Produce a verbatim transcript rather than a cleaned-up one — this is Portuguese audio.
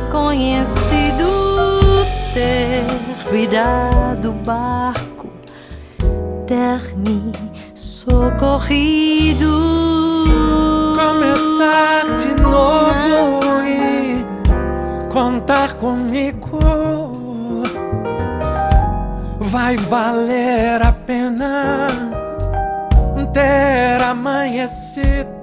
conhecido, ter virado barco, ter me socorrido. Começar de novo e contar comigo vai valer a pena ter amanhecido